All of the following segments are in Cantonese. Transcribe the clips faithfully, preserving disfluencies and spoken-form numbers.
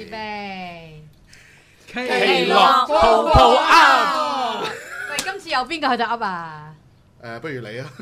預備， 奇樂泡泡噏。 喂，今次有邊個喺度噏啊？ 誒，不如你啊！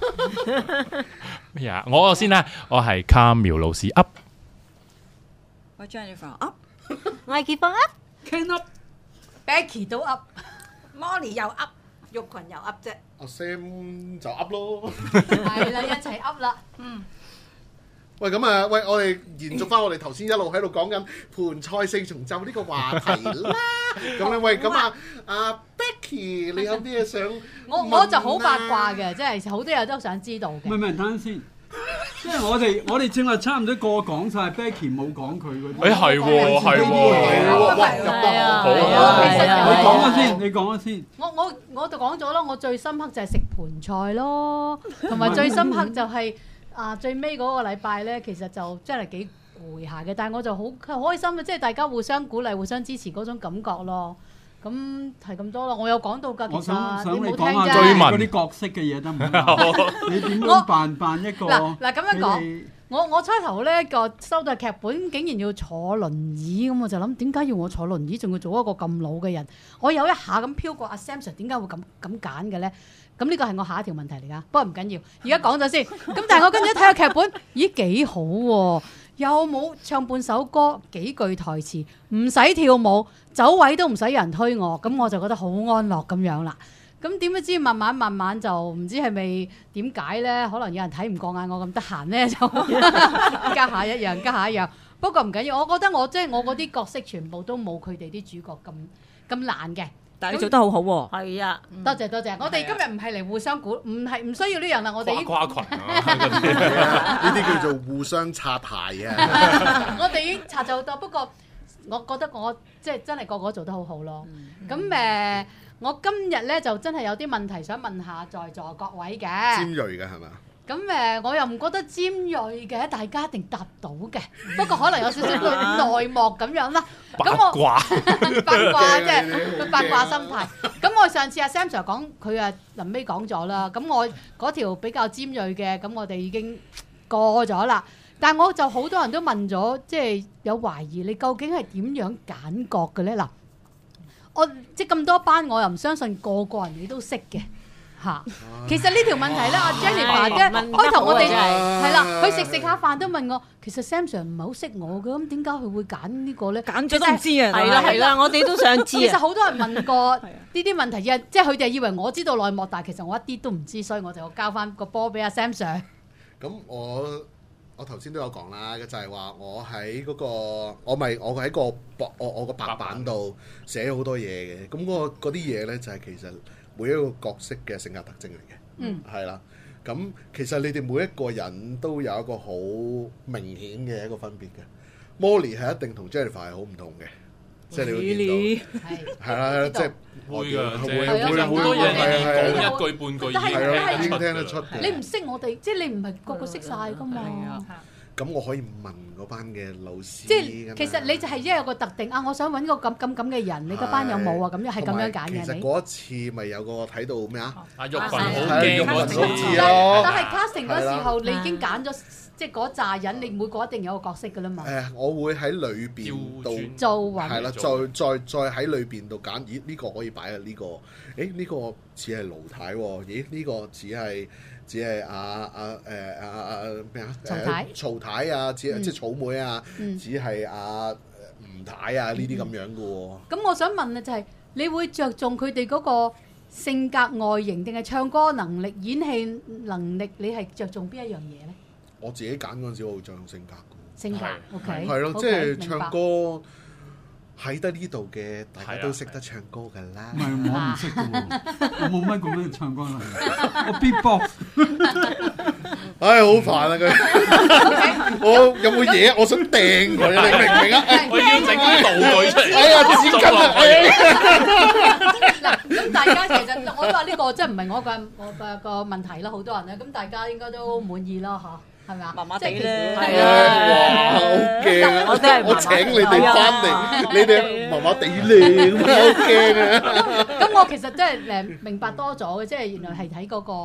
咩啊？我先啦，我係卡苗老師噏。 我 Jennifer up， 我係傑放噏 Ken up， Becky 都噏， Molly 又 up， 玉群又 up 啫。 阿 Sam 就噏咯。 係啦，一齊噏啦。嗯。 喂，咁啊，喂，我哋延續翻我哋頭先一路喺度講緊盤菜四重奏呢個話題啦。咁咧，喂，咁啊，阿 Becky，你有啲嘢想？ 我我就好八卦嘅，即係好多嘢都想知道嘅。 唔係唔係，等陣先。即係我哋我哋正話差唔多個講晒 Becky 冇講佢嗰啲。 誒係喎係喎係啊， 好啊， 其實你講咗先，你講咗先。 我我我就講咗啦，我最深刻就係食盤菜咯，同埋最深刻就係、是、啊最尾嗰個禮拜咧，其實就真係幾攰下嘅，但係我就好開心嘅，即係大家互相鼓勵、互相支持嗰種感覺咯。咁係咁多咯，我有講到㗎，其我想實想你你冇聽講下啫。 嗰啲角色嘅嘢得唔得？你點樣扮扮一個？ 嗱嗱咁樣講你哋我我初頭咧個收到劇本，竟然要坐輪椅，咁我就諗點解要我坐輪椅，仲要做一個咁老嘅人？我有一下咁飄過阿 Sam Sir，點解會咁咁揀嘅咧？咁呢個係我下一條問題嚟㗎，不過唔緊要，而家講咗先。咁但係我跟住一睇下劇本，咦幾好喎、啊！又冇唱半首歌，幾句台詞，唔使跳舞，走位都唔使有人推我，咁我就覺得好安樂咁樣啦。咁點不知慢慢慢慢就唔知係咪點解咧？可能有人睇唔過眼我咁得閒咧，就加下一樣，加下一樣。不過唔緊要，我覺得我即係我嗰啲角色全部都冇佢哋啲主角咁咁難嘅。 但係你做得好好喎。 係啊， 多謝多謝，我哋今日唔係嚟互相鼓，唔係唔需要呢樣啦，我哋已經跨群啊嗰啲呢啲叫做互相擦鞋啊！ 我哋已經擦咗好多。不過我覺得我即係真係個個做得好好咯。咁誒、呃，我今日咧就真係有啲問題想問下在座各位嘅。 尖鋭嘅係嘛？ 咁誒，我又唔覺得尖鋭嘅，大家一定答到嘅。不過可能有少少內幕咁樣啦。咁我八卦八卦即係八卦心態。咁我上次阿 Sam Sir 講，佢啊臨尾講咗啦。咁我嗰條比較尖鋭嘅，咁我哋已經過咗啦。但係我就好多人都問咗，即係有懷疑你究竟係點樣揀角嘅咧？嗱，我即係咁多班，我又唔相信個個人你都識嘅。嚇，其實呢條問題咧，阿 Jennifer 咧，開頭我哋係啦，佢食食下飯都問我，其實 Sam Sir 唔係好識我嘅，咁點解佢會揀呢個咧？ 揀咗都唔知啊。 係啦係啦，我哋都想知其實啊。 好多人問過呢啲問題，即係佢哋以為我知道內幕，但係其實我一啲都唔知，所以我就交翻個波俾阿 Sam Sir。 咁我我頭先都有講啦，就係話我喺嗰個我咪我喺個白我我個白板度寫好多嘢嘅，咁嗰個嗰啲嘢咧就係其實每一個角色嘅性格特徵嚟嘅， 嗯， 係啦。咁其實你哋每一個人都有一個好明顯嘅一個分別嘅。Molly 係一定同 Jennifer 係好唔同嘅，即係你會見到係係啦，即係會㗎，即會係會會有好多嘢係你講一句半句已經係啊，已經聽聽得出嘅。 你唔識我哋，即係你唔係個個識晒㗎嘛。 咁我可以問嗰班嘅老師， 即係其實你就係因為有個特定啊，我想揾個咁咁咁嘅人，你個班有冇啊？咁樣係咁樣揀嘅你。 其實嗰一次咪有個睇到咩啊？ 阿玉群好係玉群好驚嗰次知咯但係 casting 嗰時候，你已經揀咗即係嗰扎人，你每個一定有個角色㗎啦嘛。 誒，我會喺裏邊度做揾係啦，再再再喺裏邊度揀。咦？呢個可以擺喺呢個？誒呢個似係盧太喎？咦？呢個似係只係阿阿誒阿阿咩啊？ 曹太、 曹太啊，只即係草莓啊， 嗯只係阿吳太啊呢啲咁樣嘅喎。 咁我想問啊，就係你會着重佢哋嗰個性格、外形，定係唱歌能力、演戲能力？你係着重邊一樣嘢咧？ 我自己揀嗰陣時，我會着重性格嘅。 性格係 ，OK， 係咯， OK， 即係明白唱歌喺得呢度嘅，大家都識得唱歌㗎啦。 唔係我唔識嘅喎，我冇乜咁樣唱歌能力，我 beatbox。 唉，好煩啊佢！我有冇嘢？我想掟佢，你明唔明啊？ 我要整啲道具出嚟。 哎呀，紙巾啊！哎呀， 嗱，咁大家其實我都話呢個即係唔係我個我個個問題啦，好多人咧，咁大家應該都滿意啦，嚇，係咪啊？ 麻麻地即係其實咧係哇， 啊， 好驚啊！ 我都係麻麻地我請你哋翻嚟，你哋麻麻地咧，好驚啊！ 咁我其實真係誒明白多咗嘅，即係原來係睇嗰個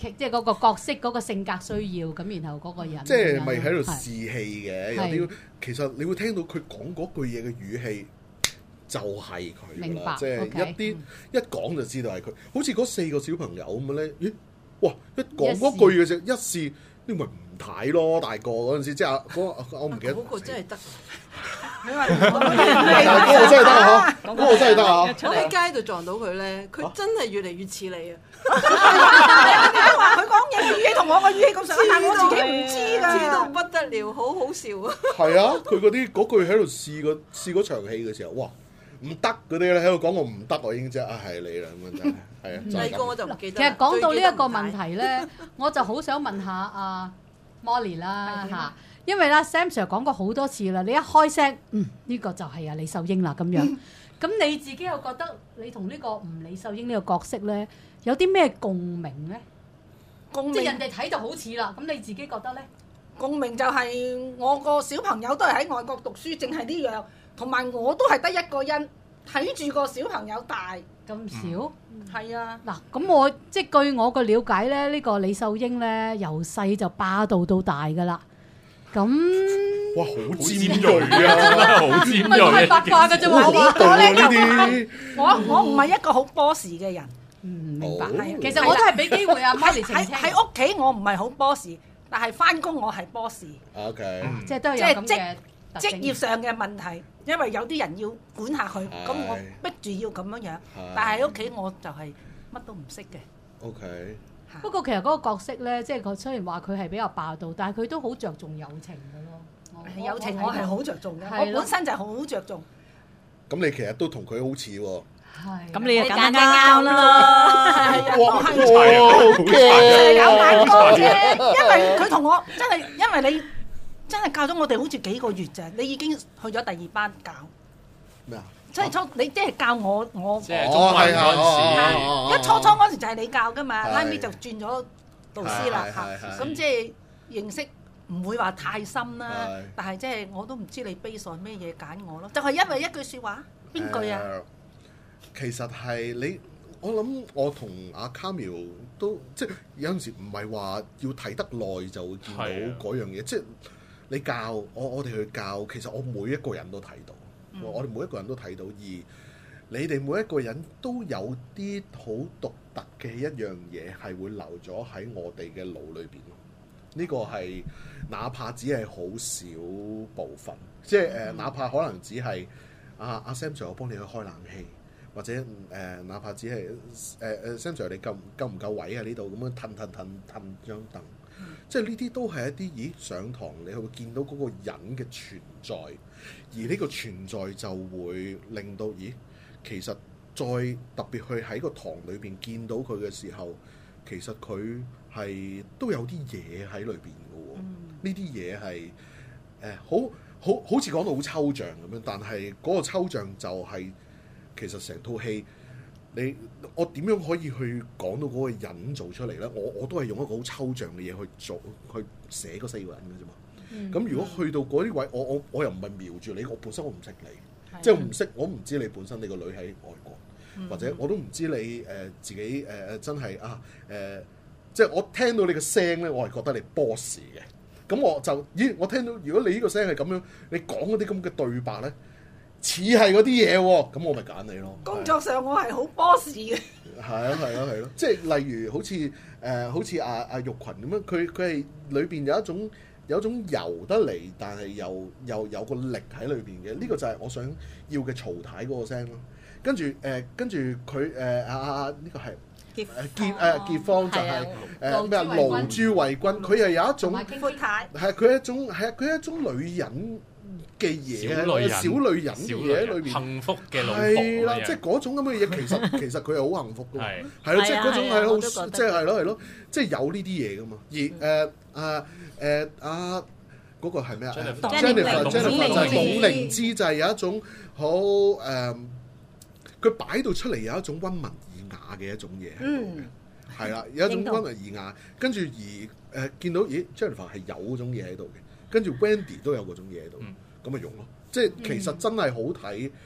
劇即係嗰個角色嗰個性格需要，咁然後嗰個人即係咪喺度係試戲嘅？有係啲其實你會聽到佢講嗰句嘢嘅語氣。就係佢明白啦，即係 OK， 一啲嗯一講就知道係佢，好似嗰四個小朋友咁樣咧，咦？哇！一講一試嗰句嘅時候，一試呢咪唔睇咯，大個嗰陣時，即係啊嗰個我唔記得。 嗰個真係得，你但係嗰個真係得啊！嗰個真係得啊！ 我喺街度撞到佢咧，佢真係越嚟越似你啊！ 點解話佢講嘢語氣同我個語氣咁上下，但我自己唔知似到㗎。 不得了，好好笑啊！ 係啊，佢嗰啲嗰句喺度試個試嗰場戲嘅時候，哇！唔得嗰啲咧喺度講我唔得，我已經知啊係你啦咁樣真係係啊，就係第二個我咁。 就唔記得。 其實講到呢一個最記得問題咧，我就好想問下阿 Molly 啦嚇，因為咧 Sam Sir 講過好多次啦，你一開聲，嗯呢個就係啊李秀英啦咁樣，咁你自己又覺得你同呢個吳李秀英呢個角色咧有啲咩共鳴咧？ 共鳴即係人哋睇就好似啦，咁你自己覺得咧？ 共鳴就係我個小朋友都係喺外國讀書，淨係呢樣，同埋我都係得一個人睇住個小朋友大， 咁少？ 係啊。 嗱，咁我即係據我個了解咧，呢、個李秀英咧由細就霸道到大噶啦。咁哇，好好尖尖鋭鋭啊，真係好尖唔係都係八鋭卦嘅啫喎， 好我道啊呢啲。 我我唔係一個好 boss 嘅人， 嗯明白。 哦係啊其實我都係俾機會阿喺 Molly 澄喺清， 喺屋企我唔係好 boss，但係翻工我係 boss。 OK， 即係都有即係咁嘅特職徵業上嘅問題，因為有啲人要管下佢， 係咁我逼住要咁樣樣。 係但係喺屋企我就係乜都唔識嘅。 OK， 嚇不過其實嗰個角色咧，即係佢雖然話佢係比較霸道，但係佢都好着重友情嘅咯。我友情我係好着重嘅， 係咯我本身就好着重。 咁你其實都同佢好似喎。 係咁你就你揀揀啱啦，係啊， 哇我係哇有眼光好啫，因為佢同我真係，因為你真係教咗我哋好似幾個月咋，你已經去咗第二班教， 咩啊？ 即係初你即係教我我， 即係中環嗰陣因為初初嗰時就係你教噶嘛， 係拉尾就轉咗導師啦係係係嚇，咁即係認識唔會話太深啦係， 但係即係我都唔知你 base on 咩嘢揀我咯，就係因為一句説話，邊句啊？ 誒其實係你，我諗我同阿 Camille 都即係有陣時唔係話要睇得耐就會見到係啊嗰樣嘢，即係你教我，我哋去教，其實我每一個人都睇到， 嗯我哋每一個人都睇到，而你哋每一個人都有啲好獨特嘅一樣嘢係會留咗喺我哋嘅腦裏邊咯。呢個係哪怕只係好少部分，即係誒、呃，哪怕可能只係阿阿 Sam Sir 我幫你去開冷氣。或者誒、呃，哪怕只係誒誒 Sam Sir 你夠夠唔夠位喺呢度咁樣騰騰騰騰張凳，嗯、即係呢啲都係一啲咦上堂你會見到嗰個人嘅存在，而呢個存在就會令到咦其實再特別去喺個堂裏邊見到佢嘅時候，其實佢係都有啲嘢喺裏邊嘅喎，呢啲嘢係誒好好好似講到好抽象咁樣，但係嗰個抽象就係、是。其實成套戲，你我點樣可以去講到嗰個人做出嚟呢？我我都係用一個好抽象嘅嘢去做，去寫嗰四個人嘅啫嘛。咁、嗯、如果去到嗰啲位，我我我又唔係瞄住你，我本身我唔識你，即係我唔識，我唔知你本身你個女喺外國，嗯、或者我都唔知你誒、呃、自己誒誒、呃、真係啊誒、呃，即係我聽到你嘅聲呢，我係覺得你 boss 嘅。咁我就咦，我聽到如果你呢個聲係咁樣，你講嗰啲咁嘅對白呢。似係嗰啲嘢喎，咁我咪揀你咯。 工作上我係好 boss 嘅。 係啊係啊係咯，即係例如好似誒、呃、好似阿阿玉群咁樣，佢佢係裏邊有一種有一種柔得嚟，但係又又有個力喺裏邊嘅。呢、這個就係我想要嘅曹太嗰個聲咯。跟住誒、呃、跟住佢誒阿阿呢個係誒傑誒傑方就係誒咩啊勞朱慧君，佢係有一種闊太係佢係一種係啊佢係一種女人嘅嘢， 小女人小女人嘅嘢喺裏邊， 幸福嘅老婆係啦，即係嗰種咁嘅嘢，其實其實佢係好幸福噶嘛， 係係咯，即係嗰種係好， 係啊即係係咯係咯，即係有呢啲嘢噶嘛。而誒啊誒啊嗰個係咩啊 Jennifer Jennifer 就係龔靈芝，就係有一種好誒，佢擺到出嚟有一種溫文爾雅嘅一種嘢， 嗯， 係啦，有一種溫文爾雅，跟住而誒見到咦 Jennifer 係有嗰種嘢喺度嘅，跟住 Wendy 都有嗰種嘢喺度。咁咪用咯，即係其實真係好睇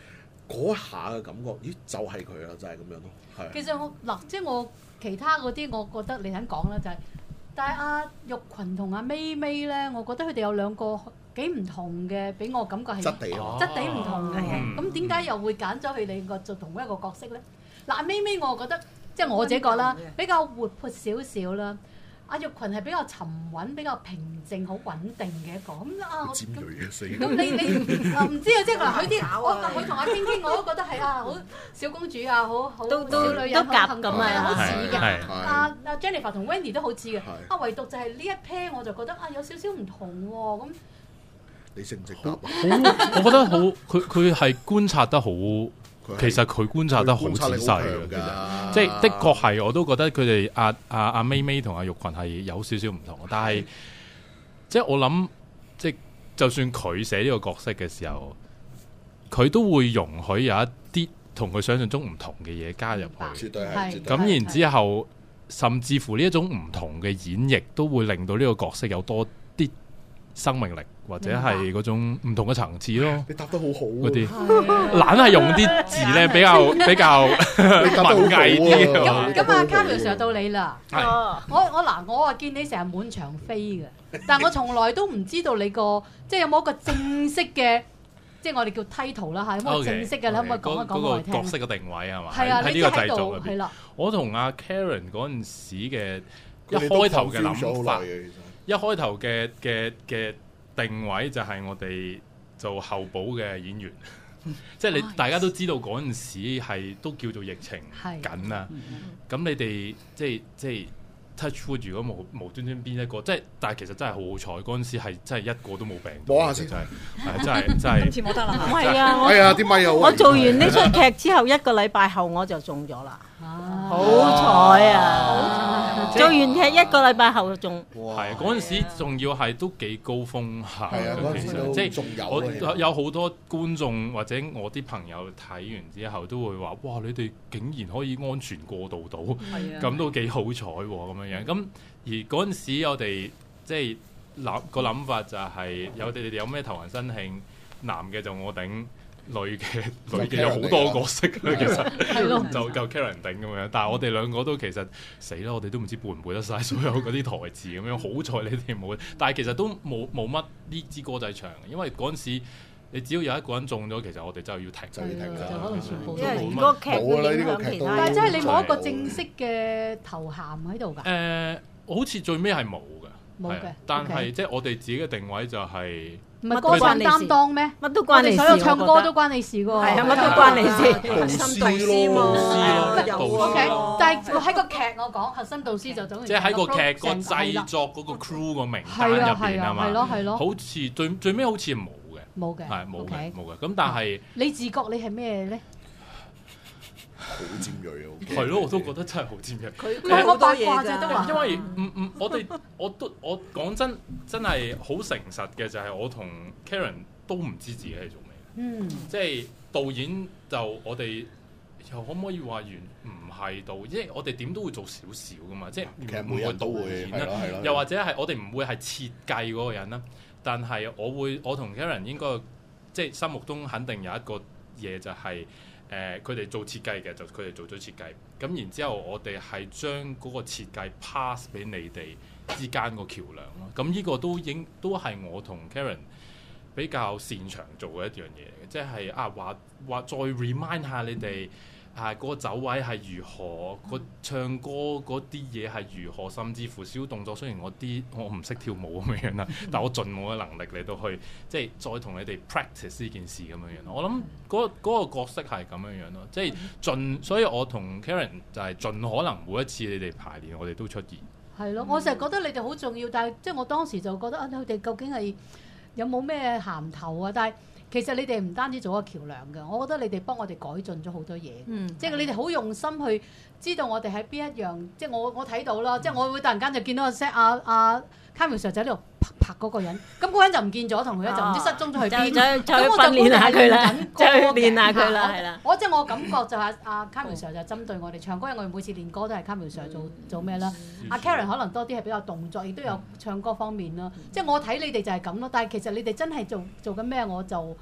嗰下嘅感覺，咦就係佢啦，就係、是、咁樣咯，係。 其實我嗱，即係我其他嗰啲，我覺得你肯講啦，就係、是，但係阿玉群同阿咪咪咧，我覺得佢哋有兩個幾唔同嘅，俾我感覺係質地啊， 質地唔同嘅。 嗯咁點解又會揀咗佢哋個做同一個角色咧？嗱，阿咪咪我覺得即係我自己覺啦，比較活潑少少啦。阿玉群係比較沉穩、比較平靜、好穩定嘅一個。咁啊， 尖鋭嘅死。 咁你你啊唔知啊，即係嗱佢啲，我啊佢同阿傾傾我都覺得係啊，好小公主啊，好好都都小女人都夾咁啊好似嘅。 係阿阿 Jennifer 同 Wendy 都好似嘅。 係啊，唯獨就係呢一 pair 我就覺得啊有少少唔同喎。咁你識唔識答啊？ 好，我覺得好，佢佢係觀察得好， 佢係其實佢觀察得好仔細嘅，其實即係的確係，我都覺得佢哋阿阿阿咪咪同阿玉群係有少少唔同，但係即係我諗，即係就算佢寫呢個角色嘅時候，佢都會容許有一啲同佢想象中唔同嘅嘢加入去， 絕對係。 係絕對係咁然之後，甚至乎呢一種唔同嘅演繹，都會令到呢個角色有多啲生命力，或者係嗰種唔同嘅層次咯。 你答得好好嗰啲係懶係用啲字咧，比較比較你答得好好文藝啲喎啊。 咁咁啊 Carmen Sir 到你啦。 係哦， 我我嗱我啊見你成日滿場飛嘅，但我從來都唔知道你個即係有冇一個正式嘅，即係我哋叫 title 啦嚇，有冇 OK， 正式嘅？你可唔可以講一講嗰個我哋聽？ 角色嘅定位係嘛？ 係啊， 喺呢個你即係喺製作裏邊， 度係啦。 我同阿 Karen 嗰陣時嘅一佢哋都開頭嘅 confuse 咗好諗法耐，嘅其實一開頭嘅嘅嘅定位就係我哋做後補嘅演員，即係你啊大家都知道嗰陣時係都叫做疫情係緊啦。咁你哋即係即係 touch wood，如果無無端端邊一個，即係但係其實真係好好彩，嗰陣時係真係一個都冇病到。 摸下先真係係真係真係。 次冇得啦唔係啊，我哎呀，啲咪又我做完呢出劇之後一個禮拜後我就中咗啦，好彩啊！做完劇一個禮拜後就中， 哇係嗰陣時仲要係都幾高峰下係啊，嗰陣其時都實即係仲有我嘅有好多觀眾或者我啲朋友睇完之後都會話：哇！你哋竟然可以安全過渡到， 係啊咁都幾好彩喎咁樣樣。咁而嗰陣時我哋即係諗個諗法就係有你哋有咩頭暈身慶，男嘅就我頂。女嘅女嘅有好多角色啦，其實就夠 Karen 頂咁樣，但係我哋兩個都其實死啦，我哋都唔知背唔背得晒所有嗰啲台詞咁樣。好彩你哋冇，但係其實都冇冇乜呢支歌仔唱，因為嗰陣時你只要有一個人中咗，其實我哋就要停， 就要停㗎就可能全部都因為冇乜。 個劇冇啦會影呢個劇都響其他但係人。 真係你冇一個正式嘅頭銜喺度㗎， 誒，好似最尾係冇嘅， 冇嘅係啊但 OK 係即係我哋自己嘅定位就係唔係歌唱擔當咩？ 乜都我關你事， 哋所有唱歌我覺得都關你事㗎喎。 係啊，乜都關你事。 導心導師師嘛咯， 有導師 O K， 啊但係喺個劇我講核心導師就總即係喺個劇個成係啦製作嗰個 crew 個名單入係啊係啊係邊啊嘛， 咯係咯， 好似最最尾好似冇嘅， 冇嘅係冇 OK 嘅冇嘅。咁但係你自覺你係咩咧？ 好尖鋭啊！ 係咯，我都覺得真係好尖鋭。 佢唔係我佢好多八嘢㗎卦啫都話因為唔唔，我哋我都我講真真係好誠實嘅，就係我同 Karen 都唔知自己係做咩， 嗯， 即係導演就我哋又可唔可以話完唔係導演？因為我哋點都會做少少噶嘛，即係其實每人都會演啦， 係咯係咯， 又或者係我哋唔會係設計嗰個人啦，但係我會我同 Karen 應該即係心目中肯定有一個嘢就係、誒佢哋做設計嘅，就佢哋做咗設計，咁然之後我哋係將嗰個設計 pass 俾你哋之間個橋梁咯。咁呢個都應都係我同 Karen 比較擅長做嘅一樣嘢嚟嘅，即係啊話話再 remind 下你哋啊嗰、個走位係如何，個唱歌嗰啲嘢係如何，甚至乎小動作。雖然我啲我唔識跳舞咁樣啦，但我盡我嘅能力嚟到去即係再同你哋 practice 呢件事咁樣樣。我諗嗰嗰個角色係咁樣樣咯，即係盡。所以我同 Karen 就係盡可能每一次你哋排練，我哋都出現。 係咯，我成日覺得你哋好重要，但係即係我當時就覺得啊，佢哋究竟係有冇咩銜頭啊？但係其實你哋唔單止做個橋梁嘅，我覺得你哋幫我哋改進咗好多嘢。 嗯， 即係你哋好用心去知道我哋喺邊一樣，即係我我睇到啦，即係我會突然間就見到個 set 阿阿 Carmen Sir 就喺度拍拍嗰個人，咁嗰個人就唔見咗，同佢咧就唔知失蹤咗去邊。 就就去咁我訓練下佢啦，就去就估你係練緊歌嘅練下佢啦，係啦。 我即係我感覺就係阿 Carmen Sir 就針對我哋唱歌，因為我哋每次練歌都係 Carmen Sir 做做咩啦。阿 Karen 可能多啲係比較動作，亦都有唱歌方面啦。即係我睇你哋就係咁咯，但係其實你哋真係做做緊咩我就。即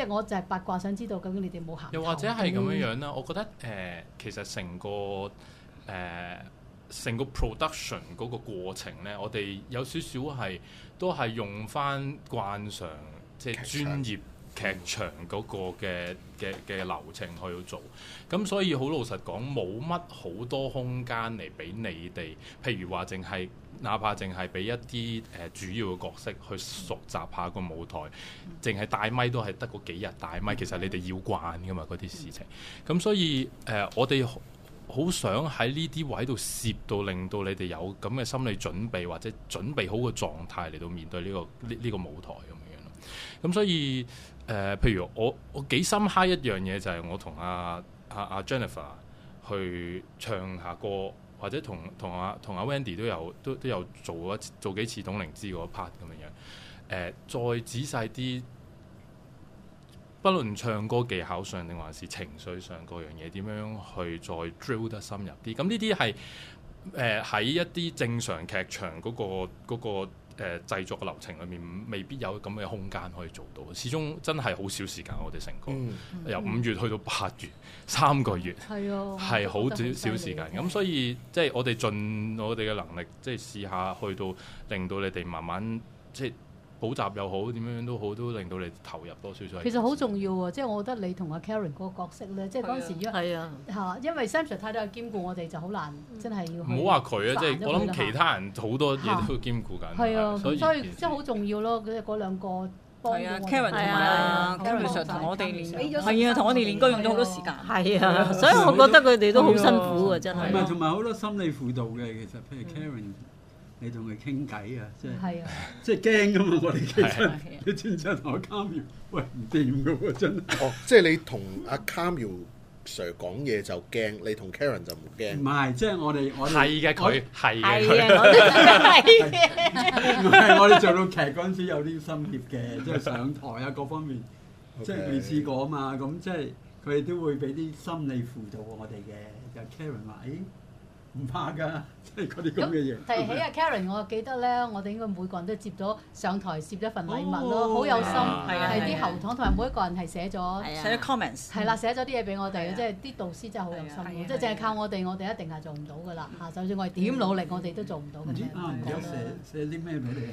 即係我就係八卦，想知道究竟你哋冇行頭。 又或者係咁樣樣啦，我覺得誒、呃、其實成個誒成、呃、個 production 嗰個過程咧，我哋有少少係都係用翻慣常即係專業劇場嗰個嘅嘅嘅流程去做，咁所以好老實講，冇乜好多空間嚟俾你哋，譬如話淨係哪怕淨係俾一啲誒、呃、主要嘅角色去熟習下個舞台，淨係帶咪都係得嗰幾日帶咪，其實你哋要慣㗎嘛嗰啲事情，咁所以誒、呃、我哋好想喺呢啲位度攝到，令到你哋有咁嘅心理準備或者準備好個狀態嚟到面對呢、呢個呢呢、呢個舞台咁樣樣咯，咁所以。誒、呃，譬如我我幾深刻一樣嘢就係我同阿阿阿 Jennifer 去唱下歌，或者同同阿同阿 Wendy 都有都都有做一做幾次董靈芝嗰 part 咁樣樣。誒、呃，再仔細啲，不論唱歌技巧上定還是情緒上嗰樣嘢，點樣去再 drill 得深入啲？咁呢啲係誒喺一啲正常劇場嗰、嗰個嗰、嗰個誒、呃、製作嘅流程裏面，未必有咁嘅空間可以做到。始終真係好少時間，我哋成個、嗯、由五月去到八月三個月，係啊，係好少少時間。咁所以即係我哋盡我哋嘅能力，即係試下去到令到你哋慢慢即係。補習又好，點樣都好，都令到你投入多少少。 其實好重要喎，即係我覺得你同阿 Karen 嗰個角色咧，即係嗰陣時如果嚇，因為 Sam Sir 太多兼顧我哋就好難，真係要。 唔好話佢啊，即係我諗其他人好多嘢都兼顧緊。 係啊，所以所以即係好重要咯，嗰嗰兩個幫係啊 Karen 同埋 Karen Sir 同我哋練，係啊，同我哋練歌用咗好多時間。係啊，所以我覺得佢哋都好辛苦啊，真係。 唔係，同埋好多心理輔導嘅，其實譬如 Karen。你同佢傾偈啊，即係即係驚㗎嘛！我哋其實你知唔知同阿 Camille 喂唔掂㗎喎，真係。 哦，即係你同阿 Camille Sir 講嘢就驚，你同 Karen 就唔驚。 唔係，即係我哋我係嘅佢係嘅佢。我哋係嘅。唔係，我哋做到劇嗰陣時有啲心怯嘅，即係上台啊各方面，即係未試過啊嘛。咁即係佢哋都會俾啲心理輔導我哋嘅。就 Karen 話：誒。唔怕㗎，即係嗰啲咁嘅嘢。 提起阿 Karen， 我記得咧，我哋應該每個人都接咗上台攝一份禮物咯，好有心，係啲後堂同埋每一個人係寫咗寫咗 comments， 係啦，寫咗啲嘢俾我哋嘅，即係啲導師真係好有心，即係淨係靠我哋，我哋一定係做唔到㗎啦嚇。就算我哋點努力，我哋都做唔到嘅。 唔知啱唔啱寫寫啲咩俾你？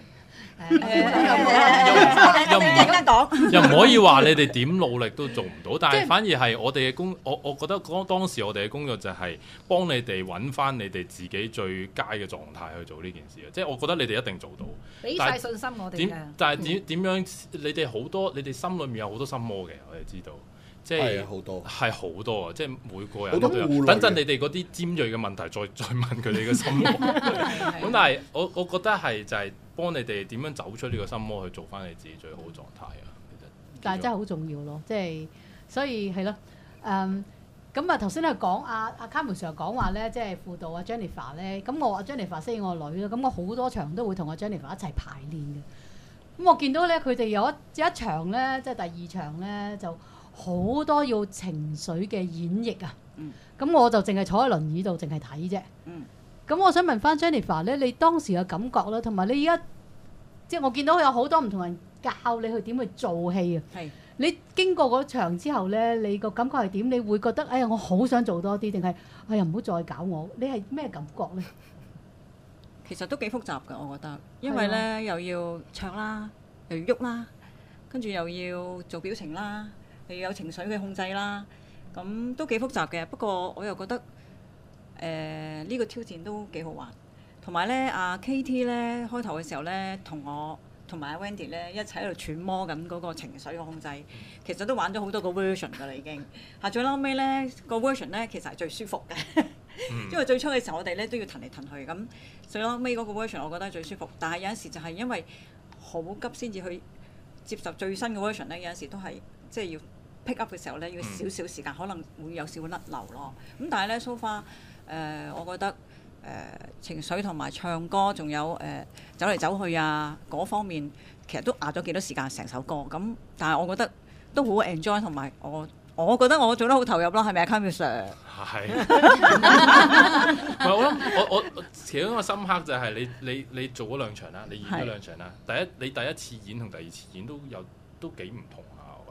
又唔可以話你哋點努力都做唔到，但係反而係我哋嘅工，我我覺得當當時我哋嘅工作就係幫你哋揾翻你哋自己最佳嘅狀態去做呢件事嘅，即係我覺得你哋一定做到， 俾晒信心我哋嘅。 但係點點樣？你哋好多，你哋心裏面有好多心魔嘅，我哋知道。即係好多， 係好多啊！即係每個人都有。等陣你哋嗰啲尖鋭嘅問題，再再問佢哋嘅心魔。咁但係我我覺得係就係幫你哋點樣走出呢個心魔，去做翻你自己最好嘅狀態啊！其實， 但係真係好重要咯，即係所以係咯，誒咁啊頭先咧講阿阿 Camille Sir 講話咧，即係輔導阿 Jennifer 咧，咁我阿 Jennifer 識我女啦，咁我好多場都會同阿 Jennifer 一齊排練嘅。咁我見到咧佢哋有一一場咧，即係第二場咧就。好多要情緒嘅演繹啊！咁、嗯、我就淨係坐喺輪椅度，淨係睇啫。咁、嗯、我想問翻 Jennifer 咧，你當時嘅感覺啦，同埋你而家即係我見到有好多唔同人教你去點去做戲啊。係你經過嗰場之後咧，你個感覺係點？你會覺得哎呀，我好想做多啲，定係哎呀唔好再搞我？你係咩感覺咧？ 其實都幾複雜㗎，我覺得，因為咧、啊、又要唱啦，又要喐啦，跟住又要做表情啦。又有情緒嘅控制啦，咁都幾複雜嘅。不過我又覺得誒呢、呃呢個挑戰都幾好玩。同埋咧，阿 K T 咧開頭嘅時候咧，同我同埋阿 Wendy 咧一齊喺度揣摩緊嗰個情緒嘅控制。其實都玩咗好多個 version 㗎啦，已經。嚇，最撈尾咧個 version 咧其實係最舒服嘅，因為最初嘅時候我哋咧都要騰嚟騰去咁。最撈尾嗰個 version 我覺得係最舒服，但係有陣時就係因為好急先至去接受最新嘅 version 咧，有陣時都係即係要。pick up 嘅時候咧，要少少時間，可能會有少少甩漏咯。咁但係咧 so far 誒，我覺得誒、呃、情緒同埋唱歌，仲有誒、呃、走嚟走去啊嗰方面，其實都壓咗幾多時間成首歌。咁但係我覺得都好 enjoy，同埋我我覺得我做得好投入咯，係咪啊 Camille Sir？係。 我諗我我其中一個深刻就係你你你做咗兩場啦，你演咗兩場啦。第一你第一次演同第二次演都有都幾唔同啊！我覺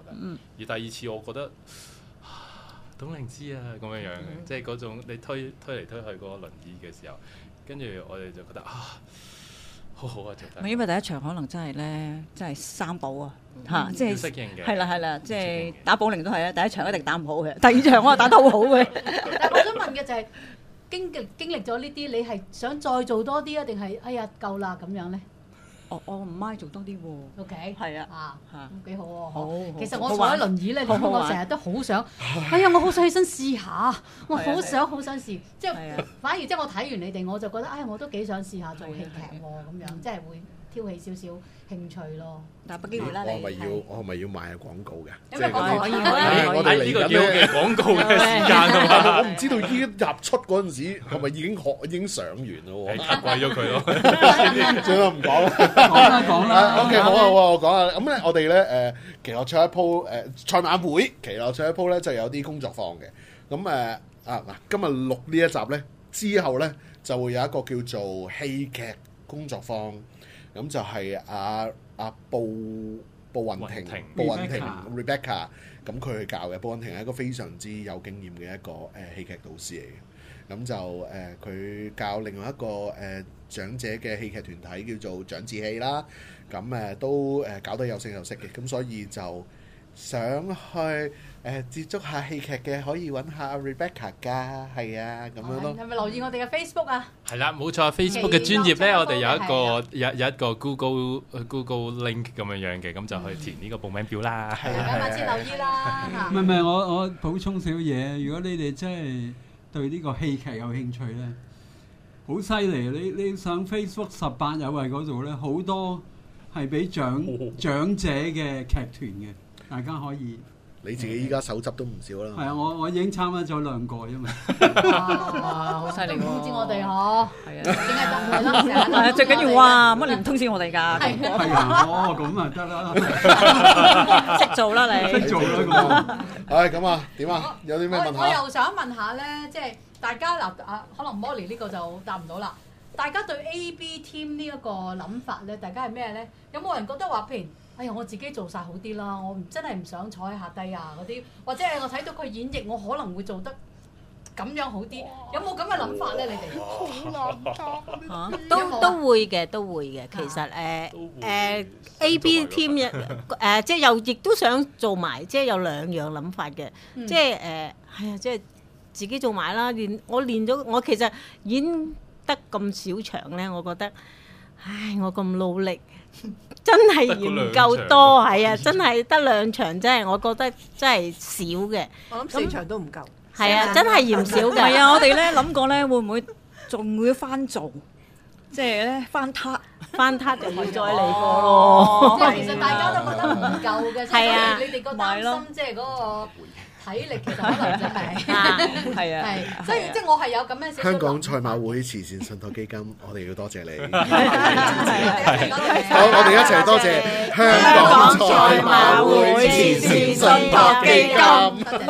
得。 嗯而第二次我覺得。董靈芝啊，咁樣樣嘅， 嗯即係嗰種你推推嚟推去嗰個輪椅嘅時候，跟住我哋就覺得啊，好好啊，做得。 因為第一場可能真係咧，真係三寶啊嚇，即係要適應嘅係啦係啦，即適應嘅係打保齡都係啊，第一場一定打唔好嘅，第二場我係打得好好嘅。 但係我想問嘅就係經歷經歷咗呢啲，你係想再做多啲啊，定係哎呀夠啦咁樣咧我我唔媽做多啲喎。 ？OK， 係啊啊嚇咁幾好喎。 好其實我坐好玩喺輪椅咧， 好好玩我成日都好想，哎呀，我好想起身試下，我係啊好想好想試，即係係啊反而即係我睇完你哋，我就覺得，哎呀，我都幾想試下做戲劇係啊喎，咁樣即係會挑起少少興趣咯。 但係不機會啦你。 我係咪要我係咪要賣下廣告嘅？ 有咩廣告可以可以我哋嚟呢個緊叫嘅咧。 廣告嘅時間啊但係嘛， 我唔知道依家入出嗰陣時係咪已經學已經上完咯係喎？ cut 貴咗佢咯。 算啦，唔講啦。 講啦講啦。 啊，OK，好啊，好啊，我講下。咁咧，我哋咧誒，其實唱一鋪誒賽馬會，其實唱一鋪咧就有啲工作坊嘅。咁誒啊嗱，今日錄呢一集咧之後咧，就會有一個叫做戲劇工作坊。咁就係阿阿布布雲婷雲婷、 布雲婷 Rebecca Rebecca，咁佢去教嘅。布雲婷係一個非常之有經驗嘅一個誒戲劇導師嚟嘅。咁就誒佢、教另外一個誒、呃、長者嘅戲劇團體叫做長志戲啦。咁誒、呃、都誒、呃、搞得有聲有色嘅。咁所以就想去誒、呃、接觸下戲劇嘅，可以揾下 Rebecca 㗎，係啊咁樣咯。 係咪留意我哋嘅 Facebook 啊？ 係啦，冇錯，Facebook 嘅專頁咧，我哋有一係個有有一個 Google Google link 咁樣樣嘅，咁就去填呢個報名表啦。 係啊大家密切留意啦嚇唔係唔係，我我補充少嘢。如果你哋真係對呢個戲劇有興趣咧，好犀利！你你上 Facebook 十八有為嗰度咧，好多係俾長長者嘅劇團嘅，大家可以你自己依家手執都唔少啦。 係啊！我我已經參加咗兩個，因為哇， 好犀利喎通知我哋嗬， 係啊， 淨係等佢啦，成日係啊，最緊要哇，乜你唔通知我哋㗎？ 係係啊，哦咁啊得啦， 識做啦你。 識做啦咁。 唉，咁啊，點啊？有啲咩問我我下？ 又想問下咧，即係大家嗱啊，可能 Molly 呢個就答唔到啦。大家對 A B team 呢一個諗法咧，大家係咩咧？有冇人覺得話，譬如哎呀，我自己做晒好啲啦，我唔真係唔想坐喺下低啊嗰啲，或者係我睇到佢演繹，我可能會做得咁樣好啲。有冇咁嘅諗法咧？你哋嚇都都會嘅，都會嘅。其實誒都會誒 A B team 一誒，即係又亦都想做埋，即係有兩樣諗法嘅。即係誒係啊，即係自己做埋啦。練我練咗，我其實演得咁少場咧，我覺得，唉，我咁努力，真係演唔夠多，係啊，真係得兩場，真係我覺得真係少嘅。 我諗四場都唔夠。 係啊，真係嫌少嘅。 唔係啊，我哋咧諗過咧，會唔會仲會翻做？即係咧翻撻， 翻撻就要再嚟過哦， 咯。 即係其實大家都覺得唔夠嘅， 係啊所以你哋個擔咪咯心即係嗰個體力其實可能真係啊係啊， 係，所以即係我係有咁樣少少香港賽諗法馬會慈善信託基金，我哋要多謝你。 係好，我哋一齊多謝香港賽馬會慈善信託基金。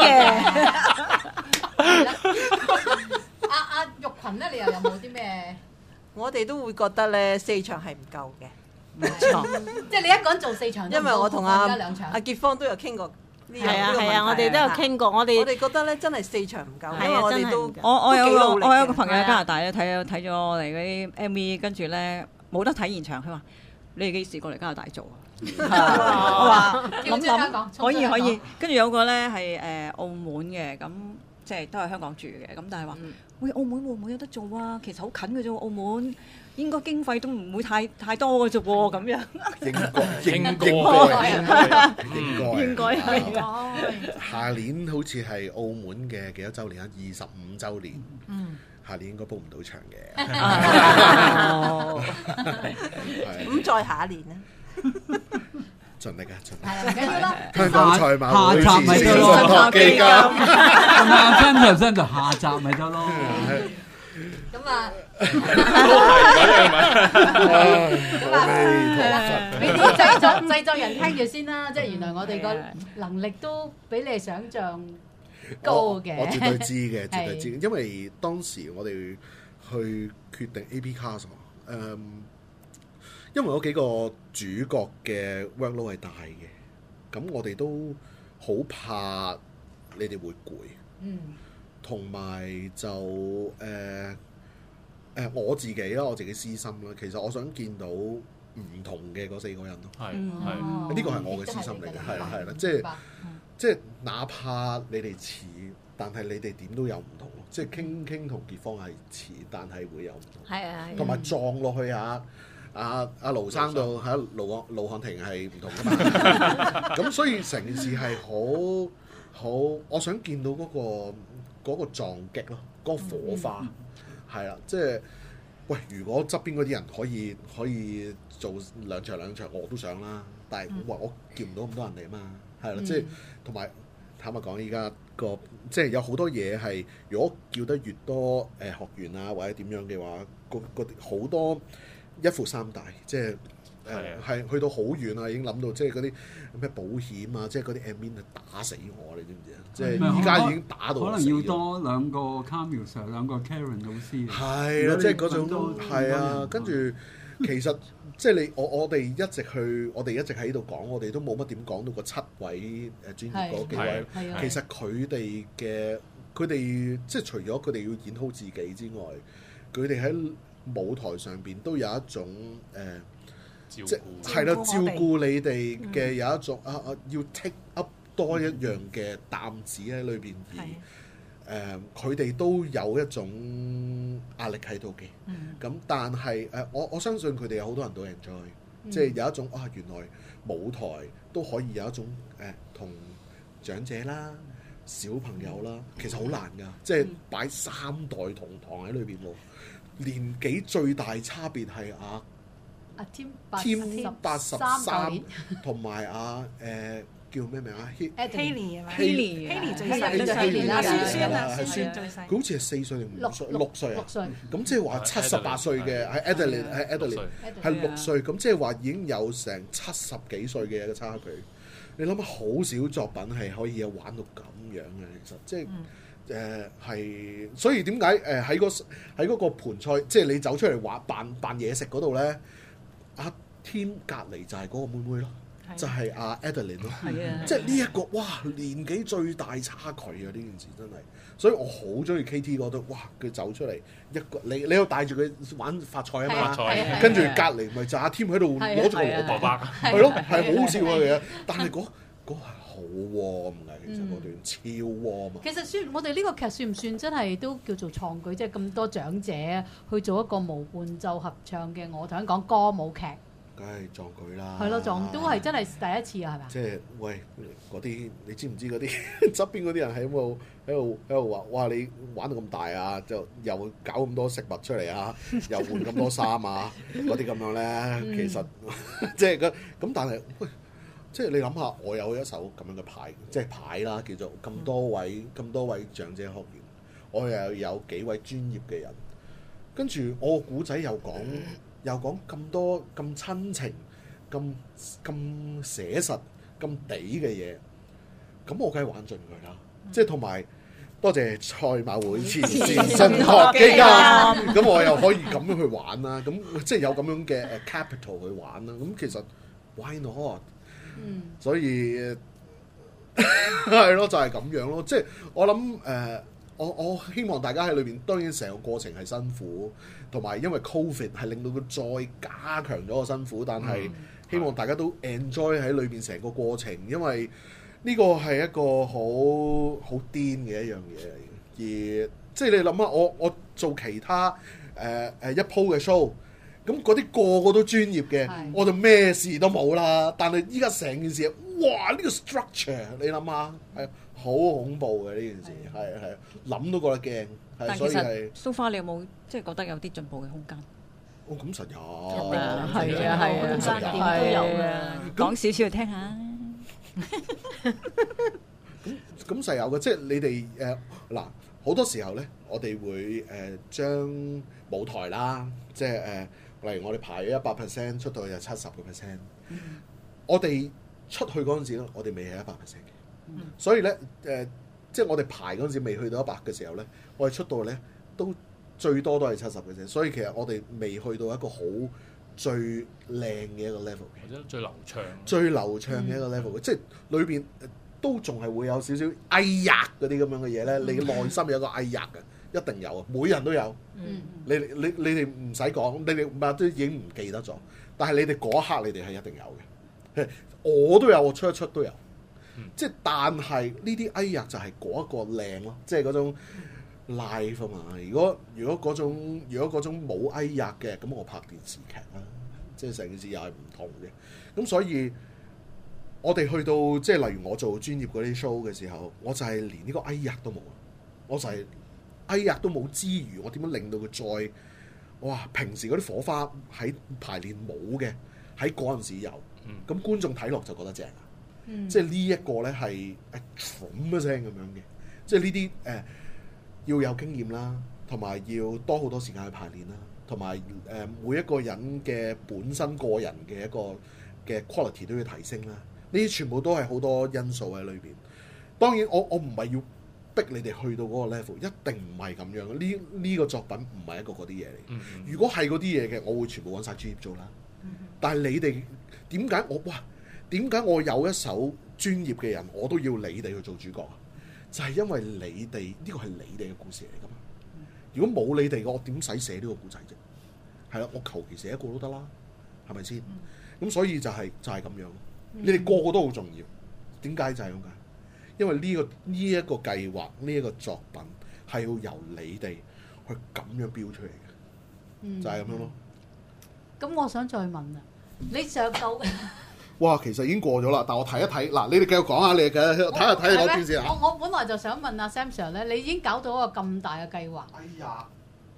阿阿玉群咧，你又有冇啲咩？ 我哋都會覺得咧四場係唔夠嘅， 冇錯， 即係你一個人做四場都唔夠， 因為我同而阿家兩場阿傑芳都有傾過呢樣係啊呢個係啊，我問題哋都有傾過，我我哋哋覺得咧真係四場唔夠， 係啊因為我哋都真係唔夠我我有個都幾努力嘅我有個朋友喺係啊加拿大咧睇咗睇咗我哋嗰啲 M V，跟住咧冇得睇現場，佢話你哋幾時過嚟加拿大做啊？我話諗跳出香港諗可以衝出香港可以，跟住有個咧係誒澳門嘅，咁即係都係香港住嘅，咁但係話喂澳門會唔會有得做啊？其實好近嘅啫喎，澳門應該經費都唔會太太多嘅啫喎，咁樣應該應應該應該應應該係㗎。 該。下年好似係澳門嘅幾多週年啊？二十五週年。嗯。下年應該 book 唔到場嘅。 哦係咁再下一年咧， 盡力啊！盡力。 係啊，唔緊要啦。 香港賽馬會下集慈善信咪得咯託基金。 咁啊，真就真就下集咪得咯。 咁啊， 咁啊， 係啦，俾啲製作製作人聽住先啦。即係原來我哋個能力都比你哋想象高嘅。 我我絕對知嘅，絕對係知。因為當時我哋去決定 A P cast 誒，因為嗰幾個主角嘅 workload 係大嘅， 咁我哋都好怕你哋會攰， 嗯， 同埋就誒誒、呃呃、我自己啦，我自己私心啦，其實我想見到唔同嘅嗰四個人咯。 係嗯係呢個係我嘅私心嚟嘅，係啦係啦，即係明白即係哪怕你哋似，但係你哋點都有唔同咯。即係傾傾同傑方係似，但係會有唔同。 係啊係啊同埋撞落去啊！阿阿盧生度喺盧漢盧漢庭係唔同噶嘛，咁所以成件事係好好，我想見到嗰、嗰個嗰個撞擊咯，嗰、嗰個火花係啦、嗯，即係喂，如果側邊嗰啲人可以可以做兩場兩場，我都想啦，但係哇，我叫唔到咁多人嚟嘛，係啦，即係同埋坦白講，依家個即係有好多嘢係，如果叫得越多誒、呃、學員啊或者點樣嘅話，個個好多。一負三大，即係誒係去到好遠啊！已經諗到即係嗰啲咩保險啊，即係嗰啲 admin 打死我，你知唔知啊？即係依家已經打到可能要多兩個 Camille Sir 兩個 Karen 老師。 係啦，即係嗰種係啊。跟住其實即係你我我哋一直去，我哋一直喺度講，我哋都冇乜點講到個七位誒專業嗰幾位。其實佢哋嘅佢哋即係除咗佢哋要演好自己之外，佢哋喺舞台上邊都有一種誒、呃，即係啦，照顧你哋嘅有一種、嗯、啊啊，要 take up 多一樣嘅擔子喺裏邊，而誒佢哋都有一種壓力喺度嘅。咁、嗯、但係誒、呃，我我相信佢哋有好多人都 enjoy，即係、嗯、有一種啊，原來舞台都可以有一種誒同、呃、長者啦、小朋友啦，其實好難㗎，即係擺三代同堂喺裏邊喎。年紀最大差別係阿阿添添八十三，同埋阿誒叫咩名啊 ？Haley 係咪 ？Haley，Haley 最細， 最細年啦， 孫孫啊， 係孫最細。 佢好似係四歲定五歲？六歲啊！ 六歲。 咁即係話七十八歲嘅係 Adeline，係 Adeline，係六歲。咁即係話已經有成七十幾歲嘅一個差距。你諗下，好少作品係可以有玩到咁樣嘅，其實即係。誒係、呃，所以點解誒喺個喺嗰個盤菜，即係你走出嚟玩扮扮嘢食嗰度咧，阿添隔離就係嗰個妹妹咯，的就係阿 Adeline 咯， 的即係呢一個哇年紀最大差距啊！呢件事真係，所以我好中意 K T 嗰度，哇佢走出嚟一個，你你又帶住佢玩發菜啊嘛，跟住隔離咪就阿添喺度攞住個蘿蔔白，係咯係好好笑嘅嘢，但係嗰嗰係好 warm 㗎，其實嗰段超 warm 啊！ 其實算我哋呢個劇算唔算真係都叫做創舉，即係咁多長者去做一個無伴奏合唱嘅，我頭先講歌舞劇， 梗係壯舉啦！ 係咯，壯都係真係第一次啊，係咪？ 即係喂嗰啲，你知唔知嗰啲側邊嗰啲人喺度喺度喺度話：哇！你玩到咁大啊，就又搞咁多食物出嚟啊，又換咁多衫啊，嗰啲咁樣咧，其實即係咁咁，但係喂。即係你諗下，我有一手咁樣嘅牌，即係牌啦，叫做咁多位咁多位長者學員，我又有幾位專業嘅人，跟住我個古仔又講又講咁多咁親情、咁咁寫實、咁地嘅嘢，咁我梗係玩盡佢啦。即係同埋多謝賽馬會慈善信託基金，咁我又可以咁樣去玩啦。咁即係有咁樣嘅誒 capital 去玩啦。咁其實 why not？嗯，所以係咯，就係、是、咁樣咯。即係我諗誒、呃，我我希望大家喺裏邊，當然成個過程係辛苦，同埋因為 Covid 係令到佢再加強咗個辛苦，但係希望大家都 enjoy 喺裏邊成個過程，因為呢個係一個好好癲嘅一樣嘢嚟嘅。而即係你諗下，我我做其他誒誒、呃、一鋪嘅 show。咁嗰啲個個都專業嘅，的我就咩事都冇啦。但係依家成件事，哇！呢、呢個 structure 你諗下，係好恐怖嘅呢件事，係係諗都覺得驚。 但係其實 so far 你有冇即係覺得有啲進步嘅空間？ 哦，咁實有， 係啊係啊， 實有點都有嘅。講少少嚟聽下。 咁咁實有嘅，即係你哋誒嗱好多時候咧，我哋會誒、呃、將舞台啦，即係誒。呃例如我哋排咗一百 percent 出到去就七十個 percent，我哋出去嗰陣時咧，我哋未係一百 percent 嘅，嗯、所以咧誒、呃，即係我哋排嗰陣時未去到一百嘅時候咧，我哋出到咧都最多都係七十 percent，所以其實我哋未去到一個好最靚嘅一個 level 嘅， 或者最流暢。 最流暢嘅一個 level 嘅，即係裏邊都仲係會有少少哎呀嗰啲咁樣嘅嘢咧。你嘅內心有個哎呀嘅，一定有啊，每人都有。 嗯你你你哋唔使講，你哋唔都已經唔記得咗，但係你哋嗰一刻你哋係一定有嘅。我都有，我出一出都有。即係但係呢啲哎呀就係嗰一個靚咯，即係嗰種 live 啊嘛。如果如果嗰種如果嗰種冇哎呀嘅，咁我拍電視劇啦，即係成件事又係唔同嘅。咁所以我哋去到即係例如我做專業嗰啲 show 嘅時候，我就係連呢個哎呀都冇，我就係、是。哎呀，都冇之餘，我點樣令到佢再哇？平時嗰啲火花喺排練冇嘅，喺嗰陣時有，咁、嗯、觀眾睇落就覺得正啊！嗯、即係呢一個咧係誒咁一聲咁樣嘅，即係呢啲誒要有經驗啦，同埋要多好多時間去排練啦，同埋誒每一個人嘅本身個人嘅一個嘅 quality 都要提升啦。呢啲全部都係好多因素喺裏邊。當然我，我我唔係要逼你哋去到嗰個 level，一定唔係咁樣。呢呢、這個作品唔係一個嗰啲嘢嚟。嗯嗯如果係嗰啲嘢嘅，我會全部揾晒專業做啦。嗯嗯但係你哋點解我哇？點解我有一首專業嘅人，我都要你哋去做主角啊？就係、是、因為你哋呢、這個係你哋嘅故事嚟噶嘛。如果冇你哋嘅，我點使寫呢個故仔啫？係啦，我求其寫一個都得啦，係咪先？咁、嗯、所以就係、是、就係、是、咁樣。你哋個個都好重要。點解就係咁解？因為呢、這個呢一、這個計劃，呢、這、一個作品係要由你哋去咁樣標出嚟嘅，嗯、就係咁樣咯。 咁、嗯、我想再問啊，你上到哇，其實已經過咗啦，但我睇一睇嗱，你哋繼續講下你嘅睇下睇下嗰件事啊。 我我本來就想問阿 Sam Sir 咧，你已經搞到一個咁大嘅計劃。 哎呀，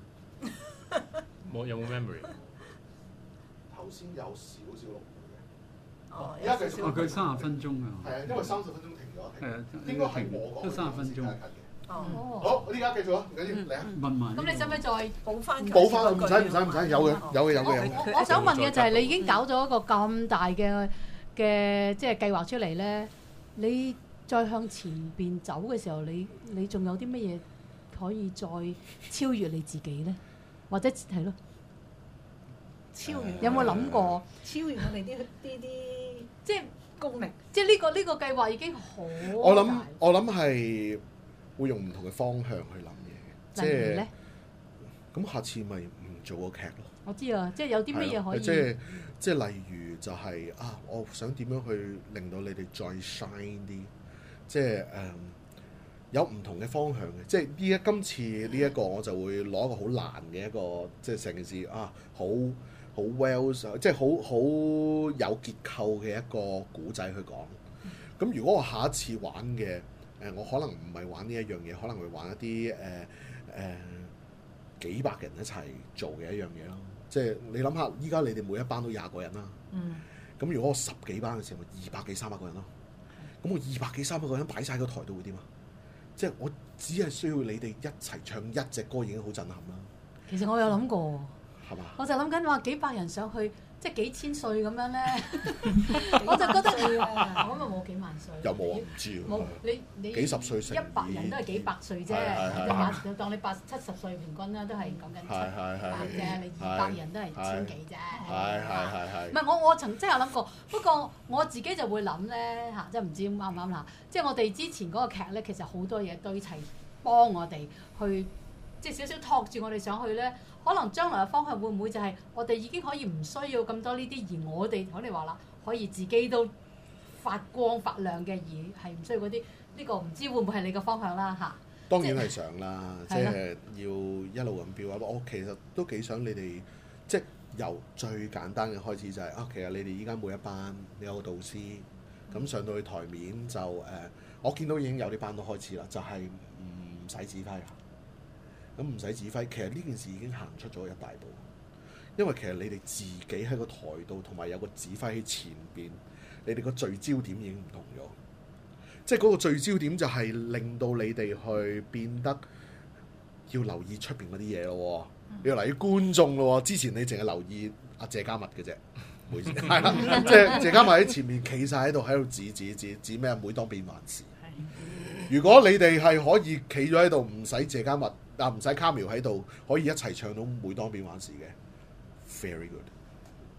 冇有冇 memory？ 頭先有少少錄嘅， 哦， 而家繼續。 哦，佢三十分鐘啊。 係啊，因為三十分鐘停咗。 係啊， 應該係我講。 都三十分鐘。 哦， 好，我呢家繼續啊，唔緊要，嚟啊。 問埋。 咁你使唔使再補翻？ 補翻，唔使唔使唔使，有嘅有嘅有嘅有嘅。 我想問嘅就係你已經搞咗一個咁大嘅嘅即係計劃出嚟咧，你再向前邊走嘅時候，你你仲有啲乜嘢可以再超越你自己咧？或者係咯， 超越有冇諗過超越我哋啲啲啲即係功力？ 即係呢個呢個計劃已經好我諗我諗係會用唔同嘅方向去諗嘢嘅， 例如咧， 咁下次咪唔做個劇咯。 我知啊，即係有啲乜嘢可以， 即係即係例如就係、是、啊，我想點樣去令到你哋再 shine 啲，即係誒、嗯、有唔同嘅方向嘅。即係呢一今次呢一個我就會攞一個好難嘅一個，即係成件事啊，好好 well， 即係好好有結構嘅一個古仔去講。咁如果我下一次玩嘅誒、呃，我可能唔係玩呢一樣嘢，可能會玩一啲誒誒幾百人一齊做嘅一樣嘢咯。即係你諗下，依家你哋每一班都廿個人啦。嗯。咁如果我十幾班嘅時候，咪二百幾三百個人咯。咁我二百幾三百個人擺晒喺個台度會點啊？即係我只係需要你哋一齊唱一隻歌已經好震撼啦。 其實我有諗過。係嘛？我就諗緊話幾百人上去，即係幾千歲咁樣咧，我就覺得啊，我咪冇幾萬歲。 有冇啊？唔知冇你你幾十歲成一百人都係幾百歲啫，你當你八七十歲平均啦，都係講緊七百啫。你二百人都係千幾啫。 係係係係。 唔係我我曾真係諗過，不過我自己就會諗咧嚇，即係唔知啱唔啱啦。即係我哋之前嗰個劇咧，其實好多嘢堆齊幫我哋去，即係少少托住我哋上去咧。可能將來嘅方向會唔會就係我哋已經可以唔需要咁多呢啲，而我哋我哋話啦，可以自己都發光發亮嘅，而係唔需要嗰啲。呢個唔知會唔會係你嘅方向啦嚇？ 當然係想啦，即係要一路咁標啊！我其實都幾想你哋，即係由最簡單嘅開始就係啊，其實你哋依家每一班你有個導師，咁上到去台面就誒，我見到已經有啲班都開始啦，就係唔使指揮啦。咁唔使指揮，其實呢件事已經行出咗一大步，因為其實你哋自己喺個台度，同埋有個指揮喺前邊，你哋個聚焦點已經唔同咗。即係嗰個聚焦點就係令到你哋去變得要留意出邊嗰啲嘢咯，你要留意觀眾咯。之前你淨係留意阿謝家密嘅啫，每次係啦，即係謝家密喺前面企晒喺度，喺度指指指指咩？每當變幻時。如果你哋係可以企咗喺度，唔使謝家密。啊！唔使卡苗喺度，可以一齊唱到每當變幻時嘅 ，very good。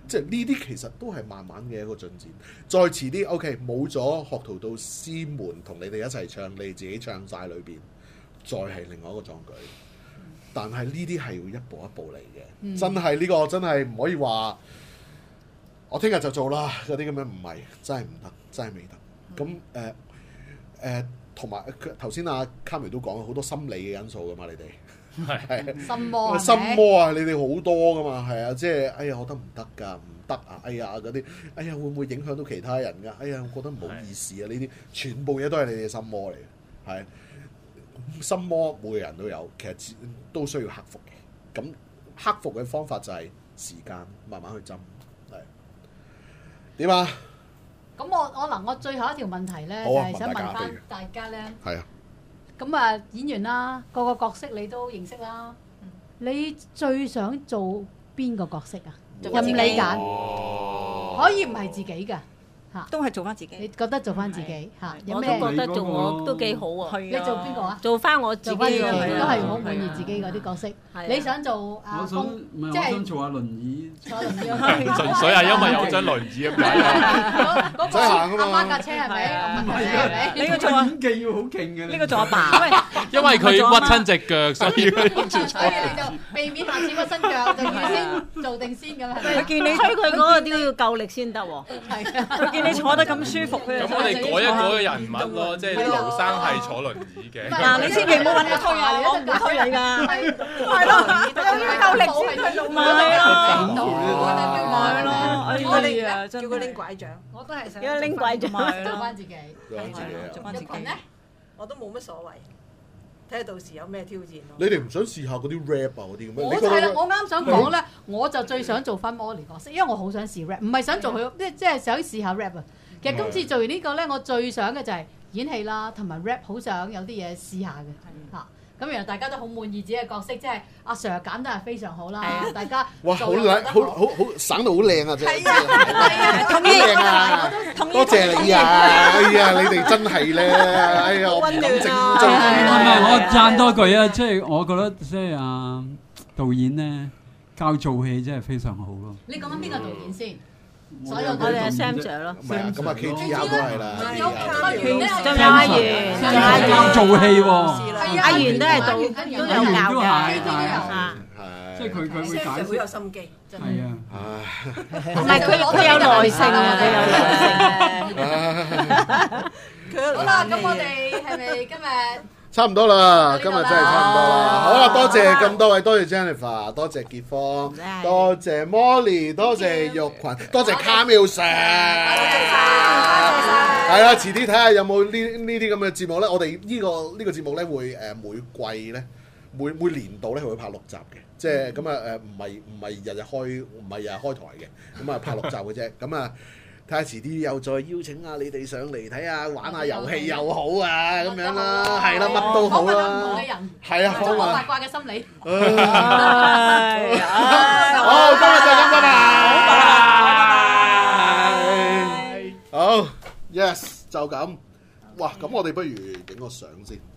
即係呢啲其實都係慢慢嘅一個進展。再遲啲 OK 冇咗學徒導師們同你哋一齊唱，你哋自己唱晒裏邊，再係另外一個壯舉。但係呢啲係要一步一步嚟嘅， 嗯、 真係呢、這個真係唔可以話我聽日就做啦嗰啲咁樣，唔係真係唔得，真係未得。咁誒誒，同埋頭先阿卡梅都講好多心理嘅因素噶嘛，你哋。係心魔， 心魔啊！你哋好多噶嘛，係啊，即係哎呀，我得唔得㗎？唔得啊！哎呀，嗰啲哎呀，會唔會影響到其他人㗎？哎呀，我覺得唔好意思啊！呢啲全部嘢都係你哋心魔嚟嘅，係心魔，每個人都有，其實都需要克服嘅。咁克服嘅方法就係時間，慢慢去斟，係點啊？ 咁我我嗱，我最後一條問題咧， 啊、 就係想問翻大家咧。 係啊。 咁啊，演員啦，個個角色你都認識啦。嗯、你最想做邊個角色啊？任你揀，哦、可以唔係自己㗎。嚇， 都係做翻自己。 你覺得做翻自己嚇？有我都咩？ 覺得做我都幾好啊！ 你做邊個啊？ 做翻我自己， 都係好滿意自己嗰啲角色。你想做阿公，即係想做下輪椅。 坐輪椅， 純粹係因為有張輪椅咁解。 嗰個阿媽架車係咪？係咪？ 呢個做演技要好勁嘅。 呢個做阿爸， 因為佢屈親隻腳，所以所以你就避免下次屈親腳，就預先做定先咁係咪？ 佢見你推佢嗰個都要夠力先得喎。 係啊， 佢見你坐得咁舒服，佢咁我哋改一改個人物咯，即係劉生係坐輪椅嘅。 嗱，你千祈唔好揾我推啊，我唔會推你㗎。係咯，要夠力先推到咪係咯，咪咯，哎呀， 叫佢拎拐杖， 我都係想要拎拐杖， 做翻自己， 做翻自己啊！ 做翻自己咧， 我都冇乜所謂，睇下到時有咩挑戰咯。 你哋唔想試下嗰啲 rap 啊嗰啲咁樣？ 我就係啦，我啱想講咧，我就最想做翻 Molly 角色，因為我好想試 rap，唔係想做佢，即即係想試下 rap 啊。其實今次做完呢個咧，我最想嘅就係演戲啦，同埋 rap，好想有啲嘢試下嘅嚇。咁原來大家都好滿意自己嘅角色，即係阿 Sir 揀得係非常好啦。大家哇，好靚，好好好省到好靚啊！真係， 係啊， 好靚啊！多謝你啊！哎呀，你哋真係咧，哎呀，我唔敢正宗。 唔係，我讚多句啊！即係我覺得即係啊導演咧教做戲真係非常好咯。 你講緊邊個導演先？所有我哋係 Sam Sir 咯， 唔係啊，咁啊 K T R 都係啦， 有阿元咧， 仲有阿元，仲有阿元教做戲喎， 阿元都係導都有教嘅， 係， 即係佢佢會解釋， 好有心機， 係啊， 同埋佢佢有耐性啊，佢有耐性。 好啦，咁我哋係咪今日？ 差唔多啦，今日真係差唔多啦。好啦，多謝咁多位，多謝 Jennifer，多謝傑芳，多謝 Molly，多謝玉群，多謝卡繆 Sir。係啦，遲啲睇下有冇呢呢啲咁嘅節目咧。我哋呢個呢個節目咧會誒每季咧每每年度咧係會拍六集嘅，即係咁啊誒唔係唔係日日開唔係日日開台嘅，咁啊拍六集嘅啫。咁啊睇下遲啲又再邀請下你哋上嚟睇下玩下遊戲又好啊，咁樣啦，係啦，乜都好啦。唔同嘅人，係啊，好啊，八卦嘅心理。好，今日就咁，拜拜。好，yes，就咁。哇，咁我哋不如影個相先。